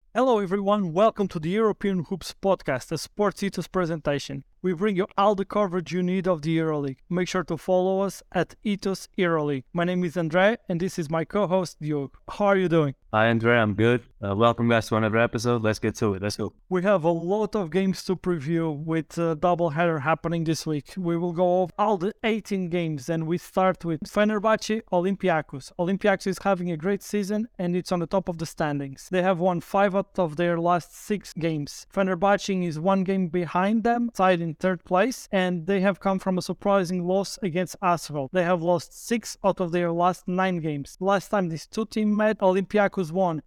Hello everyone, welcome to the European Hoops podcast, a sports ethos presentation. We bring you all the coverage you need of the EuroLeague. Make sure to follow us at Ethos EuroLeague. My name is Andre and this is my co-host Diogo. How are you doing? Hi, Andre. I'm good. Welcome guys to another episode. Let's get to it. Let's go. We have a lot of games to preview with a doubleheader happening this week. We will go over all the 18 games and we start with Fenerbahce Olympiacos. Olympiacos is having a great season and it's on the top of the standings. They have won 5 out of their last 6 games. Fenerbahce is 1 game behind them, tied in 3rd place, and they have come from a surprising loss against Asvel. They have lost 6 out of their last 9 games. Last time these two teams met, Olympiacos won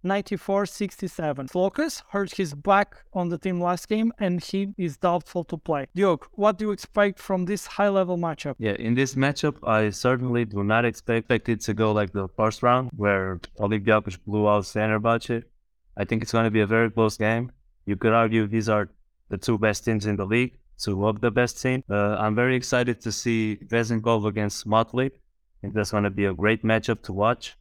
94-67. Flokas hurt his back on the team last game and he is doubtful to play. Diogo, what do you expect from this high-level matchup? Yeah, in this matchup, I certainly do not expect it to go like the first round where Olympiacos blew out Fenerbahce. I think it's going to be a very close game. You could argue these are the 2 best teams in the league, 2 of the best teams. I'm very excited to see Vezenkov against Motley. I think that's going to be a great matchup to watch.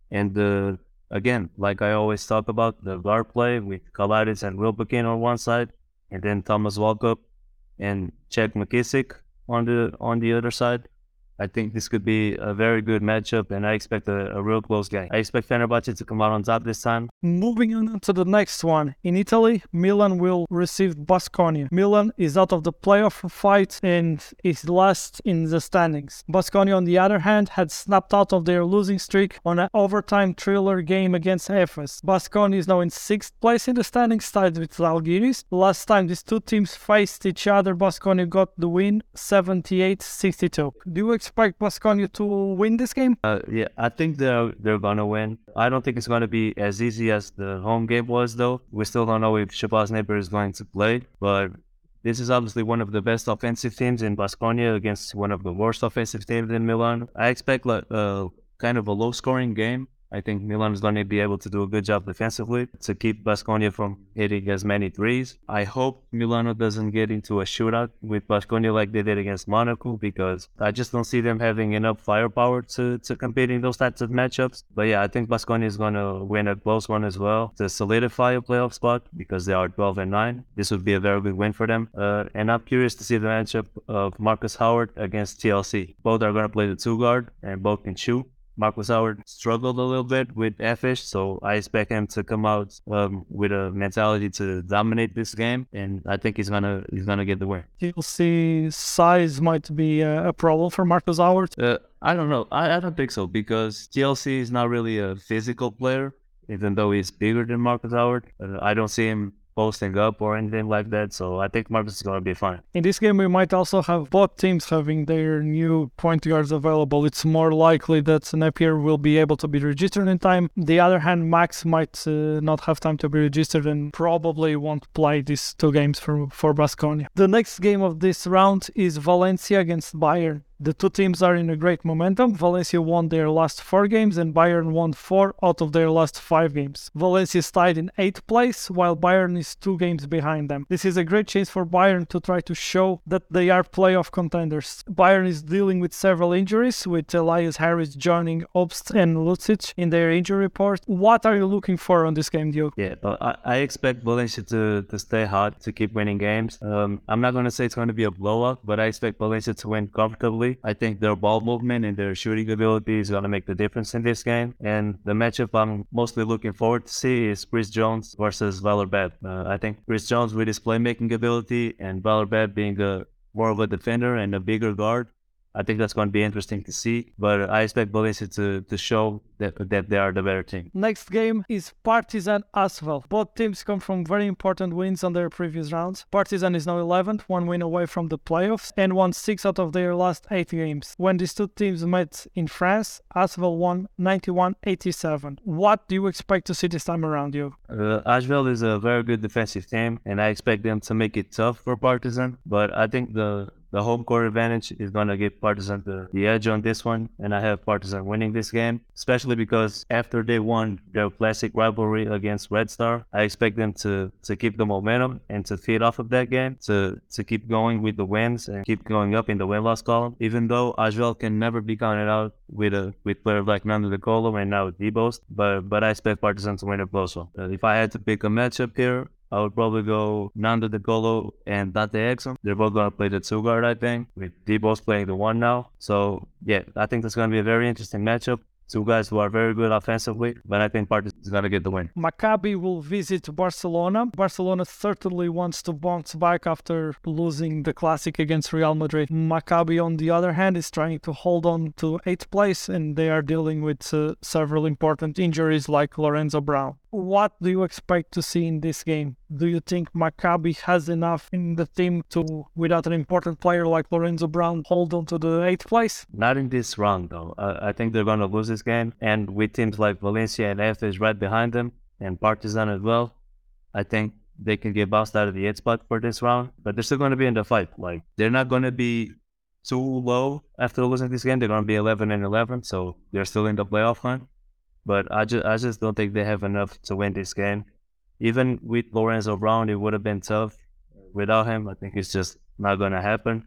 And again, like I always talk about, the guard play with Kalaris and Wilbekin on one side, and then Thomas Walkup and Czech McKissick on the other side. I think this could be a very good matchup, and I expect a real close game. I expect Fenerbahce to come out on top this time. Moving on to the next one. In Italy, Milan will receive Baskonia. Milan is out of the playoff fight and is last in the standings. Baskonia, on the other hand, had snapped out of their losing streak on an overtime thriller game against Efes. Baskonia is now in 6th place in the standings, tied with Zalgiris. Last time these two teams faced each other, Baskonia got the win 78-62. Do you expect Baskonia to win this game? Yeah, I think they're gonna win. I don't think it's gonna be as easy as the home game was, though. We still don't know if Shabazz Napier is going to play, but this is obviously one of the best offensive teams in Baskonia against one of the worst offensive teams in Milan. I expect kind of a low-scoring game. I think Milan is going to be able to do a good job defensively to keep Baskonia from hitting as many threes. I hope Milano doesn't get into a shootout with Baskonia like they did against Monaco, because I just don't see them having enough firepower to compete in those types of matchups. But yeah, I think Baskonia is going to win a close one as well to solidify a playoff spot, because they are 12-9. This would be a very good win for them. And I'm curious to see the matchup of Marcus Howard against TLC. Both are going to play the 2 guard and both can shoot. Marcus Howard struggled a little bit with Efes, so I expect him to come out with a mentality to dominate this game, and I think he's gonna get the win. TLC size might be a problem for Marcus Howard. I don't know. I don't think so, because TLC is not really a physical player, even though he's bigger than Marcus Howard. I don't see him posting up or anything like that, so I think Marcus is going to be fine. In this game, we might also have both teams having their new point guards available. It's more likely that Napier will be able to be registered in time. On the other hand, Max might not have time to be registered and probably won't play these 2 games for Baskonia. The next game of this round is Valencia against Bayern. The 2 teams are in a great momentum. Valencia won their last 4 games and Bayern won 4 out of their last 5 games. Valencia is tied in 8th place, while Bayern is 2 games behind them. This is a great chance for Bayern to try to show that they are playoff contenders. Bayern is dealing with several injuries, with Elias Harris joining Obst and Lucic in their injury report. What are you looking for on this game, Diogo? Yeah, I expect Valencia to stay hot, to keep winning games. I'm not going to say it's going to be a blowout, but I expect Valencia to win comfortably. I think their ball movement and their shooting ability is going to make the difference in this game. And the matchup I'm mostly looking forward to see is Chris Jones versus Vallerbad. I think Chris Jones, with his playmaking ability, and Vallerbad being more of a defender and a bigger guard, I think that's going to be interesting to see, but I expect Valencia to show that they are the better team. Next game is Partizan Asvel. Both teams come from very important wins on their previous rounds. Partizan is now 11th, 1 win away from the playoffs, and won 6 out of their last 8 games. When these 2 teams met in France, Asvel won 91-87. What do you expect to see this time around, you? Asvel is a very good defensive team, and I expect them to make it tough for Partizan, but I think the the home court advantage is going to give Partizan the edge on this one, and I have Partizan winning this game, especially because after they won their classic rivalry against Red Star, I expect them to keep the momentum and to feed off of that game, to keep going with the wins and keep going up in the win-loss column, even though Ajvel can never be counted out with players like Nando De Colo and now D-Boast, but I expect Partizan to win a close one. If I had to pick a matchup here, I would probably go Nando De Colo and Dante Exum. They're both going to play the 2 guard, I think, with D-Boast playing the 1 now. So, yeah, I think that's going to be a very interesting matchup. 2 guys who are very good offensively, but I think Partizan is going to get the win. Maccabi will visit Barcelona. Barcelona certainly wants to bounce back after losing the Classic against Real Madrid. Maccabi, on the other hand, is trying to hold on to 8th place, and they are dealing with several important injuries like Lorenzo Brown. What do you expect to see in this game? Do you think Maccabi has enough in the team to, without an important player like Lorenzo Brown, hold on to the 8th place? Not in this round, though. I think they're going to lose this game. And with teams like Valencia and Efes right behind them, and Partizan as well, I think they can get bounced out of the 8th spot for this round. But they're still going to be in the fight. Like, they're not going to be too low after losing this game. They're going to be 11-11, so they're still in the playoff hunt. But I just don't think they have enough to win this game. Even with Lorenzo Brown, it would have been tough. Without him, I think it's just not going to happen.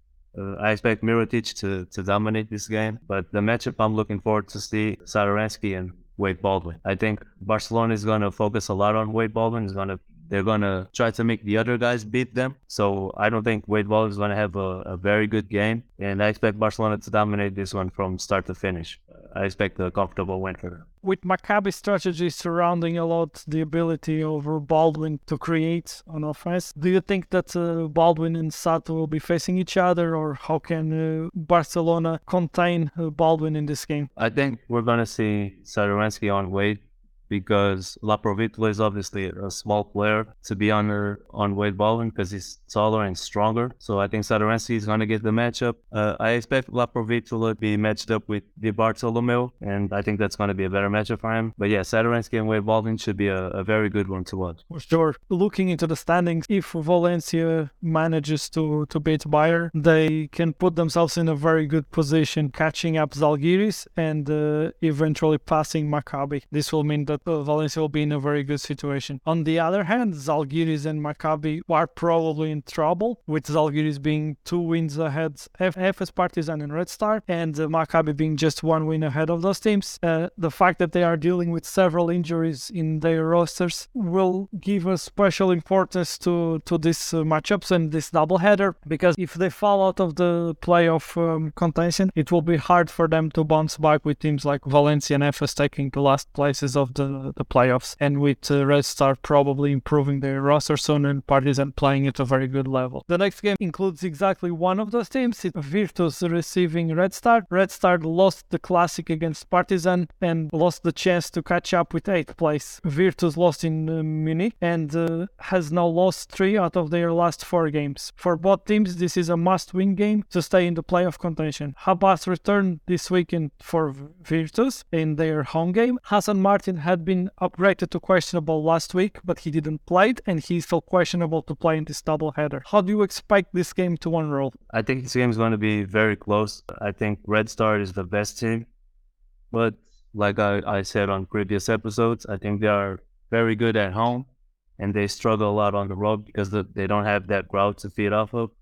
I expect Mirotic to dominate this game. But the matchup I'm looking forward to see, Satoransky and Wade Baldwin. I think Barcelona is going to focus a lot on Wade Baldwin. They're going to try to make the other guys beat them. So I don't think Wade Baldwin is going to have a very good game. And I expect Barcelona to dominate this one from start to finish. I expect a comfortable win for them. With Maccabi's strategy surrounding a lot the ability over Baldwin to create on offense, do you think that Baldwin and Sato will be facing each other, or how can Barcelona contain Baldwin in this game? I think we're going to see Satoransky on Wade, because Laprovitula is obviously a small player to be on Wade Baldwin because he's taller and stronger. So I think Satoransky is going to get the matchup. I expect Laprovitula to be matched up with Di Bartolomeo, and I think that's going to be a better matchup for him. But yeah, Satoransky and Wade Baldwin should be a very good one to watch. For sure. Looking into the standings, if Valencia manages to beat Bayer, they can put themselves in a very good position, catching up Zalgiris and eventually passing Maccabi. This will mean that Valencia will be in a very good situation. On the other hand, Zalgiris and Maccabi are probably in trouble, with Zalgiris being 2 wins ahead of Efes, Partizan and Red Star, and Maccabi being just 1 win ahead of those teams. The fact that they are dealing with several injuries in their rosters will give a special importance to these matchups and this doubleheader, because if they fall out of the playoff contention, it will be hard for them to bounce back with teams like Valencia and Efes taking the last places of the playoffs, and with Red Star probably improving their roster soon and Partizan playing at a very good level. The next game includes exactly one of those teams. It's Virtus receiving Red Star. Red Star lost the Classic against Partizan and lost the chance to catch up with 8th place. Virtus lost in Munich and has now lost 3 out of their last 4 games. For both teams, this is a must-win game to stay in the playoff contention. Habas returned this weekend for Virtus in their home game. Hassan Martin had been upgraded to questionable last week, but he didn't play it, and he's still questionable to play in this doubleheader. How do you expect this game to unroll? I think this game is going to be very close. I think Red Star is the best team, but like I said on previous episodes, I think they are very good at home, and they struggle a lot on the road because they don't have that crowd to feed off of.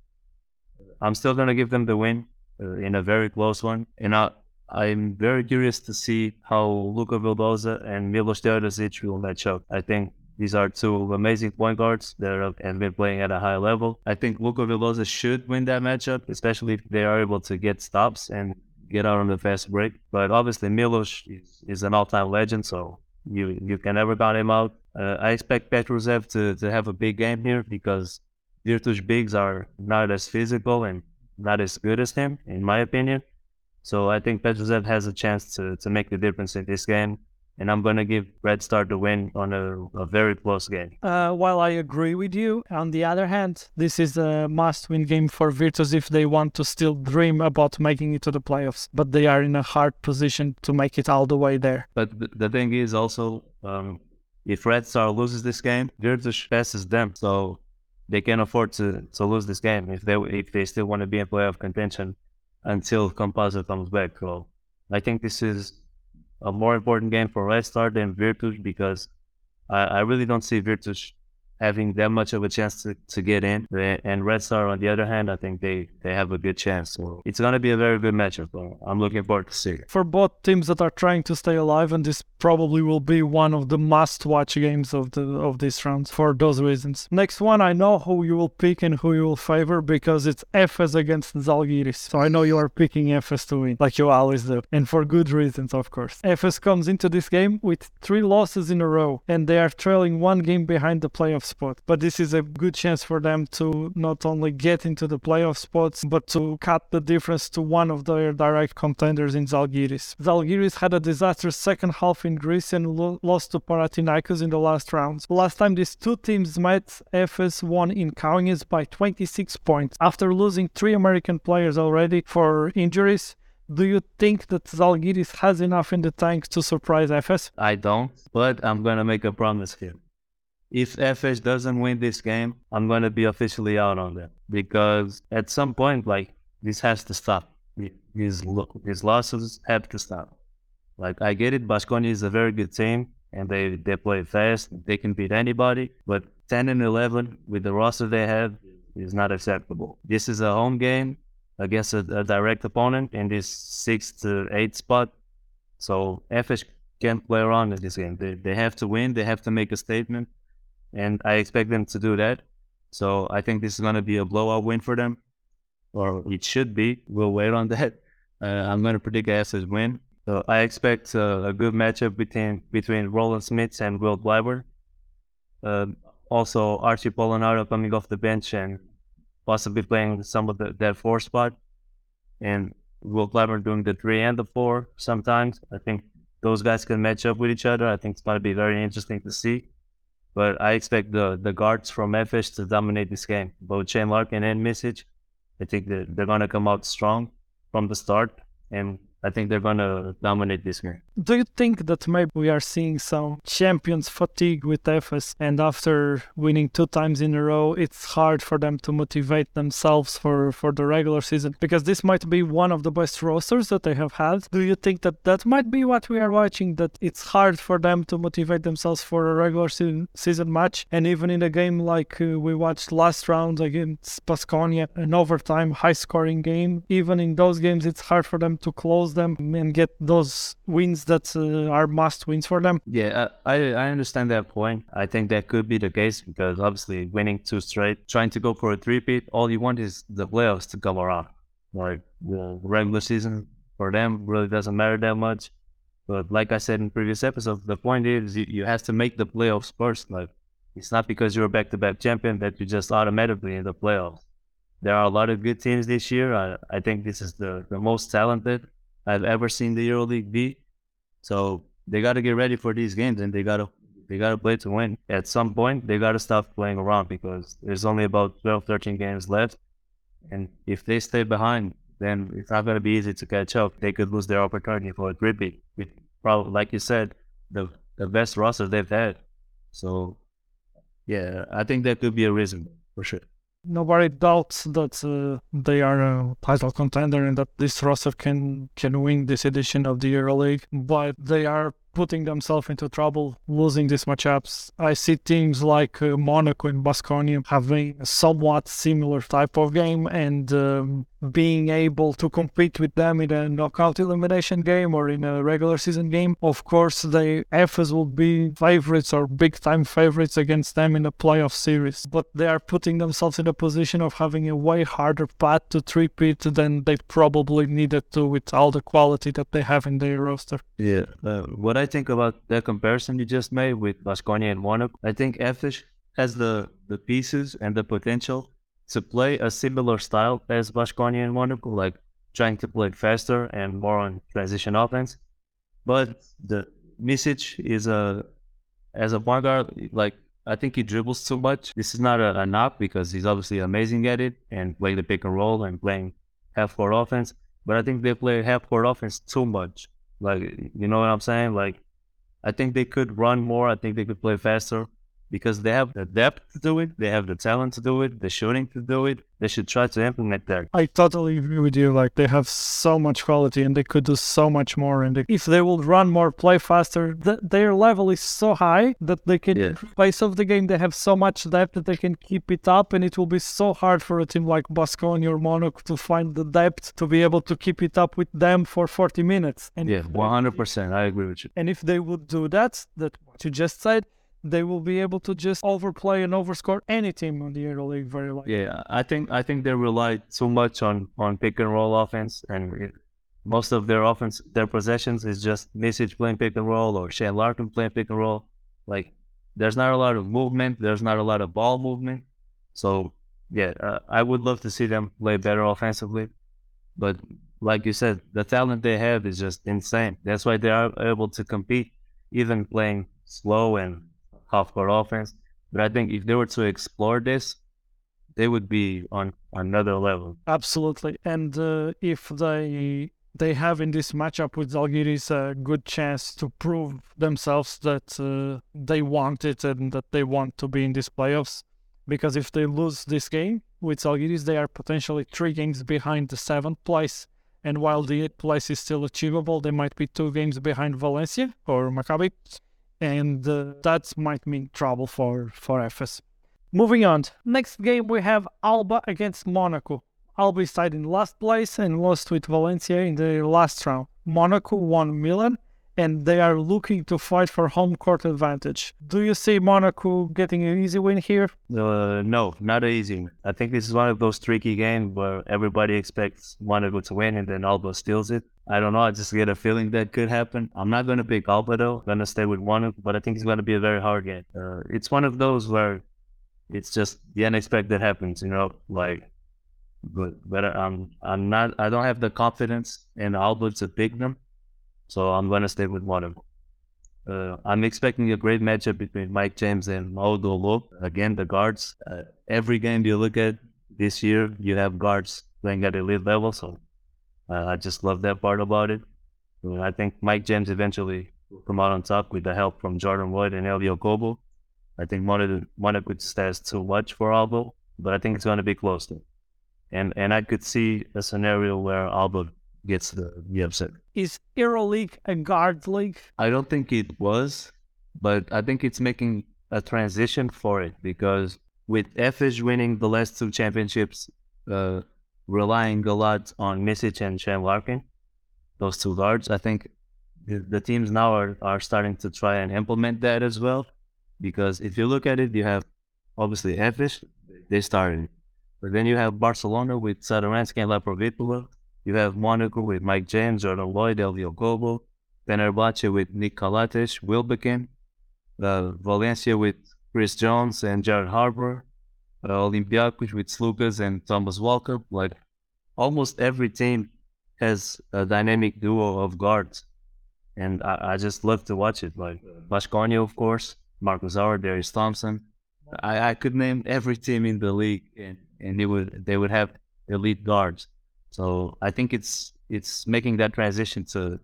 I'm still going to give them the win in a very close one, and I'm very curious to see how Luka Vildoza and Milos Teodosic will match up. I think these are 2 amazing point guards that have been playing at a high level. I think Luka Vildoza should win that matchup, especially if they are able to get stops and get out on the fast break. But obviously Milos is an all-time legend, so you can never count him out. I expect Petrusev to have a big game here because Virtus bigs are not as physical and not as good as him, in my opinion. So I think Petrusev has a chance to make the difference in this game. And I'm going to give Red Star the win on a very close game. While I agree with you, on the other hand, this is a must-win game for Virtus if they want to still dream about making it to the playoffs. But they are in a hard position to make it all the way there. But the thing is also, if Red Star loses this game, Virtus passes them. So they can afford to lose this game if they still want to be in playoff contention until Composer comes back. So I think this is a more important game for Red Star than Virtus because I really don't see Virtus having that much of a chance to get in. And Red Star, on the other hand, I think they have a good chance. So it's going to be a very good matchup. So I'm looking forward to see it. For both teams that are trying to stay alive, and this probably will be one of the must-watch games of this round for those reasons. Next one, I know who you will pick and who you will favor because it's Efes against Zalgiris. So I know you are picking Efes to win, like you always do, and for good reasons, of course. Efes comes into this game with 3 losses in a row, and they are trailing 1 game behind the playoff spot. But this is a good chance for them to not only get into the playoff spots, but to cut the difference to one of their direct contenders in Zalgiris. Zalgiris had a disastrous second half in Greece and lost to Panathinaikos in the last rounds. Last time these two teams met, Efes won in Kaunas by 26 points. After losing 3 American players already for injuries, do you think that Zalgiris has enough in the tank to surprise Efes? I don't, but I'm going to make a promise here. If Efes doesn't win this game, I'm going to be officially out on them because at some point, this has to stop. These losses have to stop. I get it, Baskonia is a very good team and they play fast. They can beat anybody, but 10 and 11 with the roster they have is not acceptable. This is a home game against a direct opponent in this 6 to 8 spot. So Efes can't play around in this game. They have to win. They have to make a statement. And I expect them to do that. So I think this is going to be a blowout win for them. Or it should be. We'll wait on that. I'm going to predict Efes win. So I expect a good matchup between Roland Smits and Will Bleiber. Also, Archie Polonaro coming off the bench and possibly playing some of that 4 spot. And Will Bleiber doing the 3 and the 4 sometimes. I think those guys can match up with each other. I think it's going to be very interesting to see. But I expect the guards from Efes to dominate this game. Both Shane Larkin and Misic. I think they're going to come out strong from the start. And I think they're going to dominate this game. Do you think that maybe we are seeing some champions fatigue with Efes, and after winning 2 times in a row, it's hard for them to motivate themselves for the regular season? Because this might be one of the best rosters that they have had. Do you think that might be what we are watching, that it's hard for them to motivate themselves for a regular season match? And even in a game like we watched last round against Baskonia, an overtime, high-scoring game, even in those games, it's hard for them to close them and get those wins that are must wins for them. Yeah, I understand that point. I think that could be the case because obviously winning 2 straight, trying to go for a 3-peat, all you want is the playoffs to come around. The regular season for them really doesn't matter that much. But like I said in previous episodes, the point is you have to make the playoffs first. It's not because you're a back-to-back champion that you're just automatically in the playoffs. There are a lot of good teams this year. I think this is the most talented I've ever seen the EuroLeague be. So they got to get ready for these games and they got to play to win. At some point, they got to stop playing around because there's only about 12, 13 games left. And if they stay behind, then it's not going to be easy to catch up. They could lose their opportunity for a 3-peat with probably, like you said, the best roster they've had. So, yeah, I think that could be a reason for sure. Nobody doubts that they are a title contender and that this roster can win this edition of the EuroLeague, but they are putting themselves into trouble losing these matchups. I see teams like Monaco and Baskonia having a somewhat similar type of game and being able to compete with them in a knockout elimination game or in a regular season game. Of course, the Efes will be favorites or big-time favorites against them in the playoff series, but they are putting themselves in a position of having a way harder path to 3-peat than they probably needed to with all the quality that they have in their roster. Yeah, what I think about that comparison you just made with Baskonia and Monaco, I think Efes has the pieces and the potential to play a similar style as Baskonia and Monaco, like trying to play faster and more on transition offense. But the Misic is as a point guard, I think he dribbles too much. This is not a knock because he's obviously amazing at it and playing the pick and roll and playing half-court offense. But I think they play half-court offense too much. You know what I'm saying? I think they could run more. I think they could play faster. because they have the depth to do it, they have the talent to do it, the shooting to do it. They should try to implement that. I totally agree with you. Like, they have so much quality and they could do so much more. And if they will run more, play faster, their level is so high that they can improve pace of the game. They have so much depth that they can keep it up, and it will be so hard for a team like Baskonia or Monaco to find the depth to be able to keep it up with them for 40 minutes. And 100%. I agree with you. And if they would do that what you just said, they will be able to just overplay and overscore any team on the EuroLeague very likely. Yeah, I think they rely too much on pick and roll offense, and most of their offense, their possessions is just Misic playing pick and roll or Shane Larkin playing pick and roll. Like, there's not a lot of movement, there's not a lot of ball movement. So I would love to see them play better offensively, but like you said, the talent they have is just insane. That's why they are able to compete, even playing slow and half-court offense. But I think if they were to explore this, they would be on another level. Absolutely. And if they have in this matchup with Zalgiris a good chance to prove themselves that they want it and that they want to be in these playoffs. Because if they lose this game with Zalgiris, they are potentially 3 games behind the 7th place. And while the 8th place is still achievable, they might be 2 games behind Valencia or Maccabi. And that might mean trouble for Efes. Moving on. Next game we have Alba against Monaco. Alba is tied in last place and lost with Valencia in the last round. Monaco won Milan, and they are looking to fight for home court advantage. Do you see Monaco getting an easy win here? No, not easy. I think this is one of those tricky games where everybody expects Monaco to win and then Alba steals it. I don't know, I just get a feeling that could happen. I'm not going to pick Alba though, I'm going to stay with Monaco, but I think it's going to be a very hard game. It's one of those where it's just the unexpected happens, like, but I don't have the confidence in Alba to pick them. So I'm going to stay with Monaco. I'm expecting a great matchup between Mike James and Maodo Lo. Again, the guards. Every game you look at this year, you have guards playing at elite level. So I just love that part about it. I think Mike James eventually will come out on top with the help from Jordan Wood and Elio Kobo. I think Monaco just has too much for Alba, but I think it's going to be close to. And I could see a scenario where Alba gets the upset. Is EuroLeague a guard league? I don't think it was, but I think it's making a transition for it because with Efes winning the last 2 championships, relying a lot on Misic and Shane Larkin, those 2 guards, I think the teams now are starting to try and implement that as well. Because if you look at it, you have obviously Efes, they started. But then you have Barcelona with Satoransky and Laprovitova. You have Monaco with Mike James, Jordan Lloyd, Elvio Kobo, Fenerbahce with Nick Kalates, Wilbekin, Valencia with Chris Jones and Jared Harbour, Olympiacos with Slukas and Thomas Walker. Like, almost every team has a dynamic duo of guards. And I just love to watch it. Like, Baskonia, of course, Marcus Auer, Darius Thompson. I could name every team in the league and they would have elite guards. So I think it's making that transition to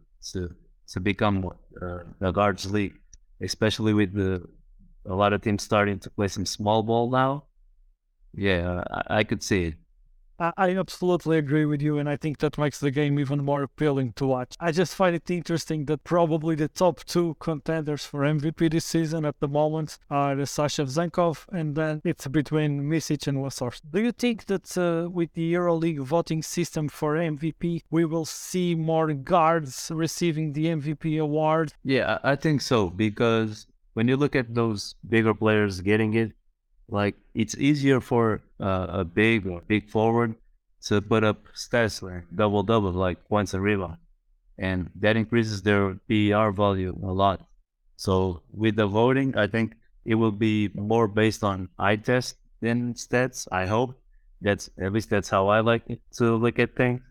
become a guards league, especially with a lot of teams starting to play some small ball now. Yeah, I could see it. I absolutely agree with you, and I think that makes the game even more appealing to watch. I just find it interesting that probably the top 2 contenders for MVP this season at the moment are Sasha Vezenkov, and then it's between Misic and Wasor. Do you think that with the EuroLeague voting system for MVP, we will see more guards receiving the MVP award? Yeah, I think so, because when you look at those bigger players getting it, like, it's easier for a big forward to put up stats like double-double, like points and rebounds. And that increases their PER value a lot. So with the voting, I think it will be more based on eye test than stats, I hope. At least that's how I like it to look at things.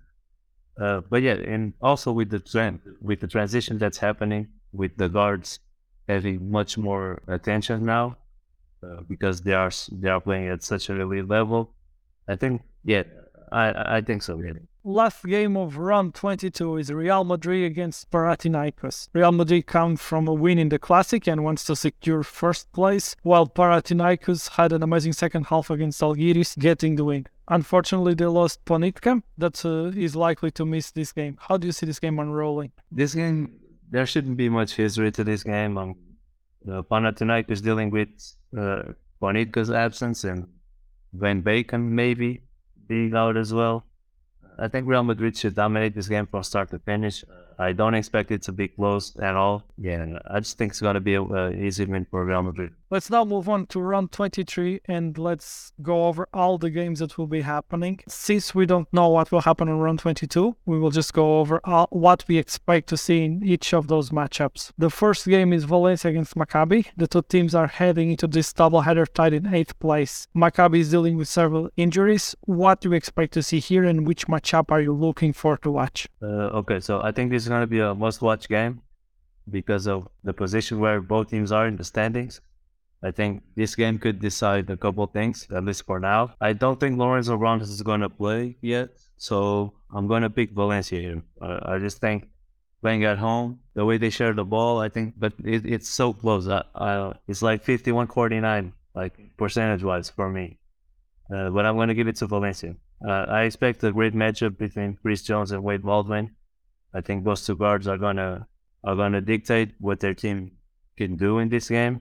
But yeah, and also with the transition that's happening, with the guards having much more attention now, because they are playing at such an elite level. I think, I think so, really. last game of round 22 is Real Madrid against Panathinaikos. Real Madrid come from a win in the Classic and wants to secure first place, while Panathinaikos had an amazing second half against Algiris, getting the win. Unfortunately, they lost Ponitka, that is likely to miss this game. How do you see this game unrolling? This game, there shouldn't be much history to this game. Panathinaikos dealing with Ponitka's absence and Van Bacon maybe being out as well. I think Real Madrid should dominate this game from start to finish. I don't expect it to be close at all. Yeah, I just think it's going to be an easy win for Real Madrid. Let's now move on to round 23 and let's go over all the games that will be happening. Since we don't know what will happen in round 22, we will just go over what we expect to see in each of those matchups. The first game is Valencia against Maccabi. The two teams are heading into this doubleheader tied in 8th place. Maccabi is dealing with several injuries. What do you expect to see here and which matchup are you looking for to watch? Okay, so I think this is going to be a must-watch game because of the position where both teams are in the standings. I think this game could decide a couple of things, at least for now. I don't think Lorenzo Brown is going to play yet, so I'm going to pick Valencia here. I just think playing at home, the way they share the ball, I think, but it's so close. It's like 51-49, like percentage-wise for me. But I'm going to give it to Valencia. I expect a great matchup between Chris Jones and Wade Baldwin. I think those two guards are gonna dictate what their team can do in this game.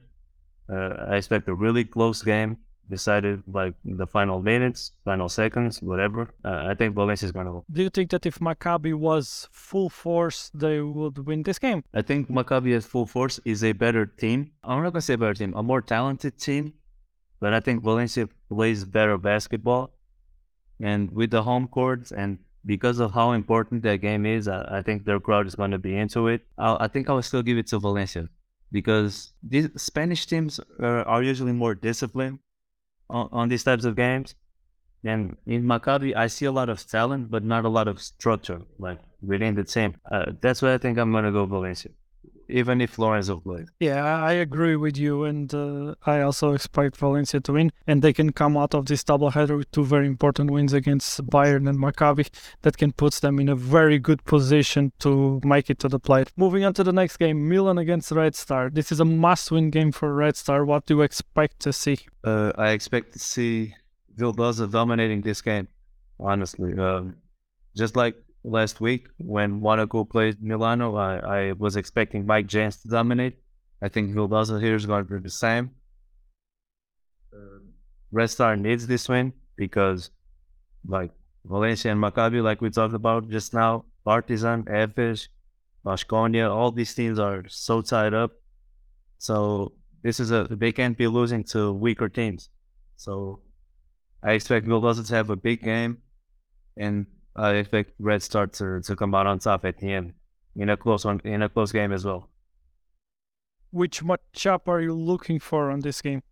I expect a really close game, decided like the final minutes, final seconds, whatever. I think Valencia is gonna win. Do you think that if Maccabi was full force, they would win this game? I think Maccabi at full force is a better team. I'm not gonna say better team, a more talented team, but I think Valencia plays better basketball. And with the home courts and because of how important that game is, I think their crowd is going to be into it. I think I will still give it to Valencia because these Spanish teams are usually more disciplined on these types of games. And in Maccabi, I see a lot of talent, but not a lot of structure, like within the team. That's why I think I'm going to go Valencia, even if Lorenzo plays. Yeah, I agree with you, and I also expect Valencia to win, and they can come out of this doubleheader with two very important wins against Bayern and Maccabi that can put them in a very good position to make it to the play. Moving on to the next game, Milan against Red Star. This is a must-win game for Red Star. What do you expect to see? I expect to see Vildoza dominating this game, honestly. Just like last week when Monaco played Milano, I was expecting Mike James to dominate. I think Vildoza here is going to be the same. Red Star needs this win because like Valencia and Maccabi, like we talked about just now, Partizan, Efes, Baskonia, all these teams are so tied up. So they can't be losing to weaker teams. So I expect Vildoza to have a big game, and I expect Red Star to come out on top at the end in a close game as well. Which matchup are you looking for on this game?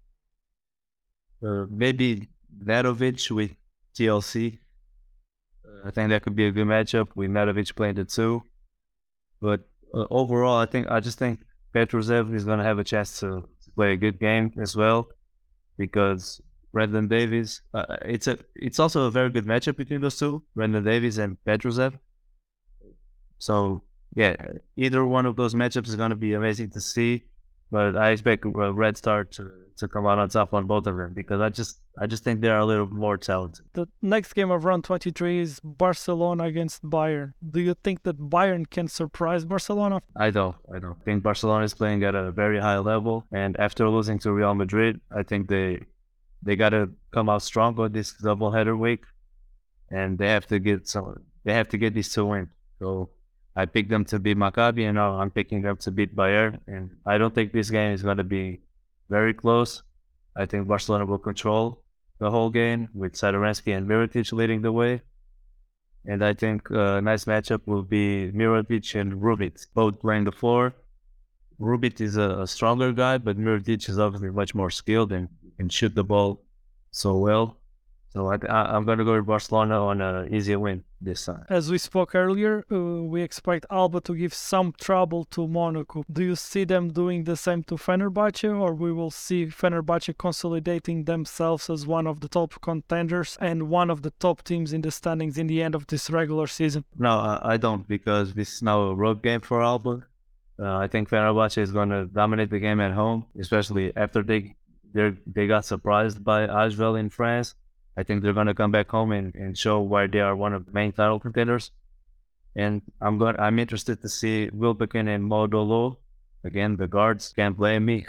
Maybe Nedovic with TLC. I think that could be a good matchup with Nedovic playing the two. But overall, I just think Petrusev is going to have a chance to play a good game as well because Brendan Davies, it's also a very good matchup between those two, Brendan Davies and Petrusev. So yeah, either one of those matchups is going to be amazing to see, but I expect Red Star to come out on top on both of them because I just think they're a little more talented. The next game of round 23 is Barcelona against Bayern. Do you think that Bayern can surprise Barcelona? I don't. I think Barcelona is playing at a very high level, and after losing to Real Madrid, I think they got to come out strong on this doubleheader week, and they have to get these two wins. So I picked them to beat Maccabi, and now I'm picking them to beat Bayern. And I don't think this game is going to be very close. I think Barcelona will control the whole game with Satoransky and Mirotic leading the way. And I think a nice matchup will be Mirotic and Rubit, both playing the floor. Rubit is a stronger guy, but Mirotic is obviously much more skilled and can shoot the ball so well. So I'm going to go with Barcelona on an easy win this time. As we spoke earlier, we expect Alba to give some trouble to Monaco. Do you see them doing the same to Fenerbahce, or we will see Fenerbahce consolidating themselves as one of the top contenders and one of the top teams in the standings in the end of this regular season? No, I don't, because this is now a road game for Alba. I think Fenerbahce is going to dominate the game at home, especially after they got surprised by Asvel in France. I think they're going to come back home and show why they are one of the main title contenders. And I'm interested to see Wilbekin and Modolo. Again, the guards can't blame me.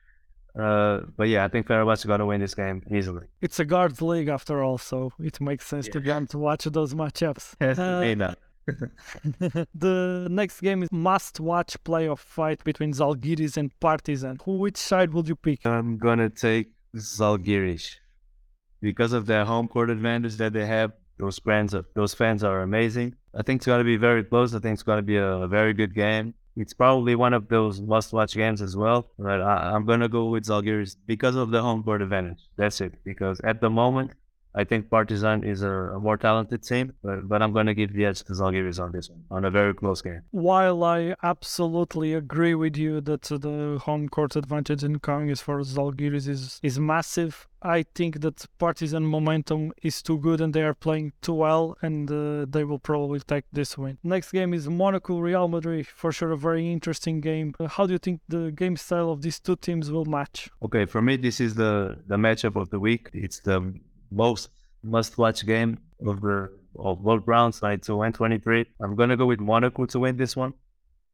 But yeah, I think Fenerbahce is going to win this game easily. It's a guards league after all, so it makes sense to them to watch those matchups. May not. The next game is must-watch playoff fight between Zalgiris and Partizan. Which side would you pick? I'm going to take Zalgiris. Because of their home court advantage that they have, those fans are amazing. I think it's going to be very close. I think it's going to be a very good game. It's probably one of those must-watch games as well. But I'm going to go with Zalgiris because of the home court advantage. That's it. Because at the moment, I think Partizan is a more talented team, but I'm going to give the edge to Zalgiris on this one, on a very close game. While I absolutely agree with you that the home court advantage in coming for Zalgiris is massive, I think that Partizan momentum is too good and they are playing too well, and they will probably take this win. Next game is Monaco-Real Madrid. For sure a very interesting game. How do you think the game style of these two teams will match? Okay, for me this is the matchup of the week. It's the most must-watch game of both rounds, 92 and 23. I'm going to go with Monaco to win this one.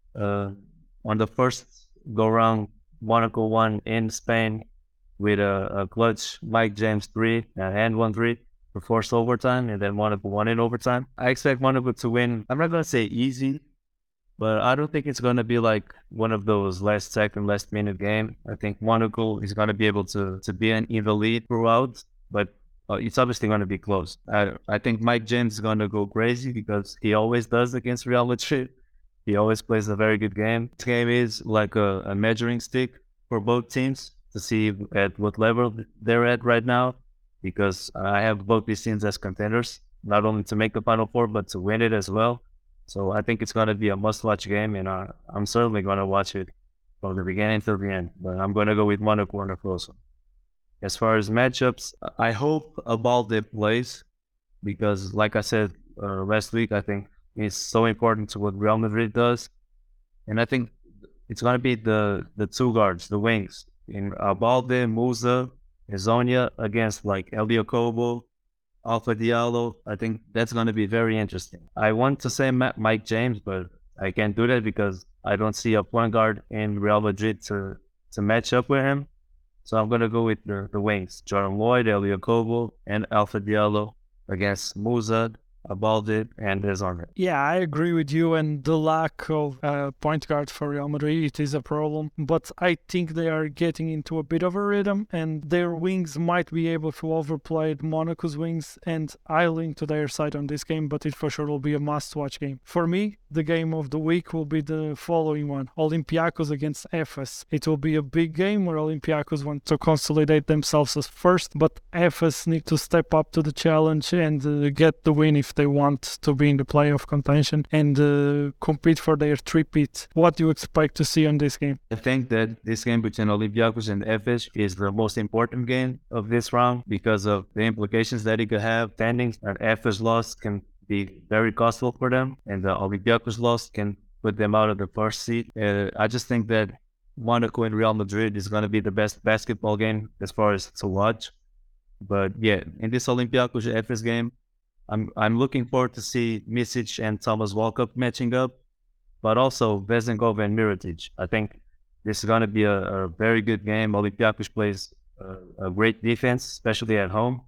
On the first go-round, Monaco won in Spain with a clutch Mike James 3 and 1-3 for forced overtime, and then Monaco won in overtime. I expect Monaco to win. I'm not going to say easy, but I don't think it's going to be like one of those last minute game. I think Monaco is going to be able to be in the lead throughout, but it's obviously going to be close. I think Mike James is going to go crazy because he always does against Real Madrid. He always plays a very good game. This game is like a measuring stick for both teams to see at what level they're at right now, because I have both these teams as contenders, not only to make the Final Four, but to win it as well. So I think it's going to be a must-watch game, and I'm certainly going to watch it from the beginning to the end. But I'm going to go with Monaco on a close one. As far as matchups, I hope Abalde plays, because like I said last week, I think it's so important to what Real Madrid does. And I think it's going to be the two guards, the wings, in Abalde, Musa, Ezonia against like Elio Kobo, Alpha Diallo. I think that's going to be very interesting. I want to say Mike James, but I can't do that because I don't see a point guard in Real Madrid to match up with him. So I'm going to go with the wings, Jordan Lloyd, Elio Kobo, and Alpha Diallo against Musa, Abalde, and Ezonia. Yeah, I agree with you, and the lack of point guard for Real Madrid, it is a problem, but I think they are getting into a bit of a rhythm, and their wings might be able to overplay Monaco's wings, and I lean to their side on this game, but it for sure will be a must-watch game. For me, the game of the week will be the following one, Olympiacos against Efes. It will be a big game where Olympiacos want to consolidate themselves as first, but Efes need to step up to the challenge and get the win if they want to be in the playoff contention and compete for their three-peat. What do you expect to see on this game? I think that this game between Olympiacos and Efes is the most important game of this round because of the implications that it could have. Standings, an Efes loss can be very costly for them, and the Olympiacos loss can put them out of the first seat. I just think that Monaco and Real Madrid is going to be the best basketball game as far as to watch. But yeah, in this Olympiacos Efes game, I'm looking forward to see Misic and Thomas Walkup matching up, but also Vezenkov and Mirotic. I think this is going to be a very good game. Olympiacos plays a great defense, especially at home.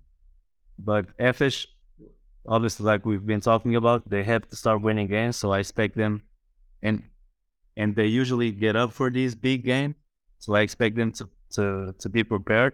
But Efes, obviously, like we've been talking about, they have to start winning games. So I expect them, and they usually get up for these big games. So I expect them to be prepared.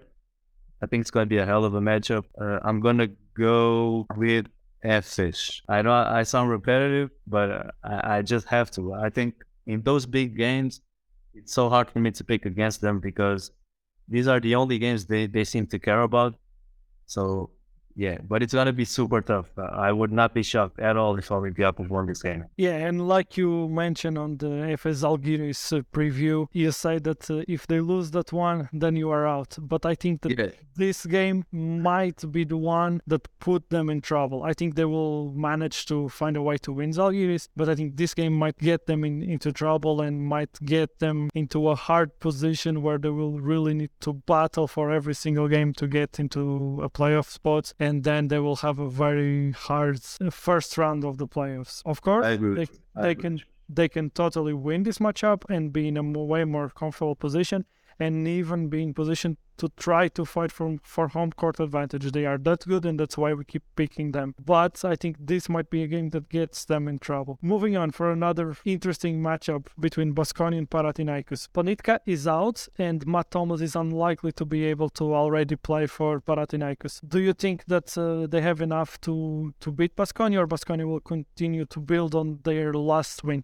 I think it's going to be a hell of a matchup. I'm going to go with Efes. I know I sound repetitive, but I just have to. I think in those big games, it's so hard for me to pick against them because these are the only games they seem to care about. So Yeah, but it's gonna be super tough. I would not be shocked at all if Olympiacos won this game. Yeah, and like you mentioned on the FS Zalgiris preview, you say that if they lose that one, then you are out. But I think that Yeah. this game might be the one that put them in trouble. I think they will manage to find a way to win Zalgiris, but I think this game might get them into trouble and might get them into a hard position where they will really need to battle for every single game to get into a playoff spot, and then they will have a very hard first round of the playoffs. Of course, I agree with you. I they agree can with you. they can totally win this matchup and be in a way more comfortable position, and even be in position to try to fight for home court advantage. They are that good, and that's why we keep picking them. But I think this might be a game that gets them in trouble. Moving on for another interesting matchup between Baskonia and Panathinaikos. Ponitka is out, and Matt Thomas is unlikely to be able to already play for Panathinaikos. Do you think that they have enough to beat Baskonia, or Baskonia will continue to build on their last win?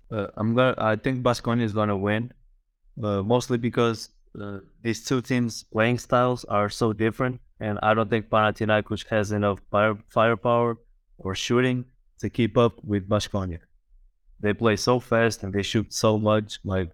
I think Baskonia is gonna win, mostly because these two teams' playing styles are so different, and I don't think Panathinaikos has enough firepower or shooting to keep up with Baskonia. They play so fast and they shoot so much. Like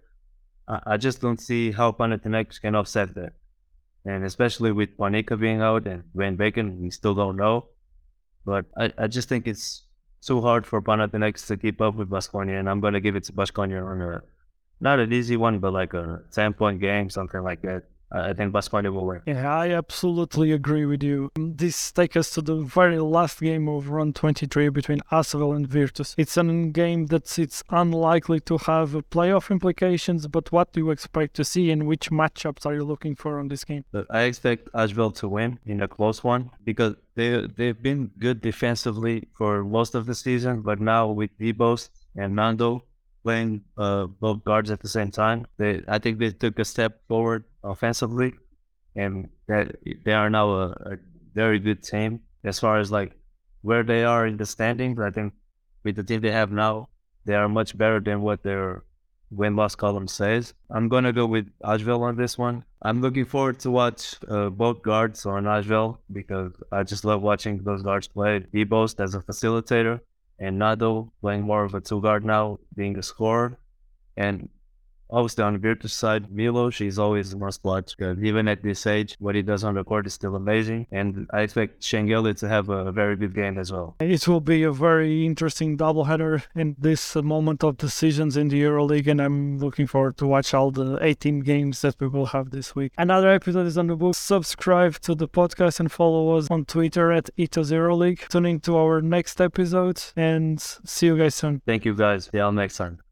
I just don't see how Panathinaikos can offset that. And especially with Panika being out and Van Bacon, we still don't know. But I just think it's too hard for Panathinaikos to keep up with Baskonia, and I'm gonna give it to Baskonia on not an easy one, but like a 10-point game, something like that. I think Baskonia will win. Yeah, I absolutely agree with you. This takes us to the very last game of round 23 between Asvel and Virtus. It's a game that it's unlikely to have playoff implications, but what do you expect to see, and which matchups are you looking for on this game? But I expect Asheville to win in a close one because they've been good defensively for most of the season, but now with Debos and Nando playing both guards at the same time, I think they took a step forward offensively, and that they are now a very good team as far as like where they are in the standings. I think with the team they have now, they are much better than what their win-loss column says. I'm gonna go with Asheville on this one. I'm looking forward to watch both guards on Asheville because I just love watching those guards play. Debos as a facilitator, and Nado playing more of a two-guard now, being a scorer. And obviously on the Virtus side, Milo, she's always must watch. Even at this age, what he does on the court is still amazing. And I expect Shengeli to have a very good game as well. It will be a very interesting doubleheader in this moment of decisions in the EuroLeague, and I'm looking forward to watch all the 18 games that we will have this week. Another episode is on the book. Subscribe to the podcast and follow us on Twitter at EuroLeague. Tune in to our next episode, and see you guys soon. Thank you guys. See y'all next time.